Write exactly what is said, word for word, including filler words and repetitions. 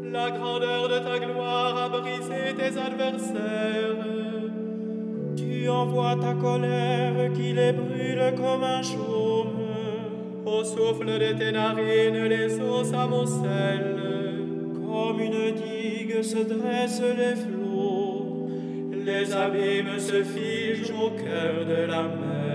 La grandeur de ta gloire a brisé tes adversaires. Tu envoies ta colère qui les brûle comme un chaume. Au souffle de tes narines, les eaux s'amoncellent. Comme une digue se dressent les flots. Les abîmes se figent au cœur de la mer.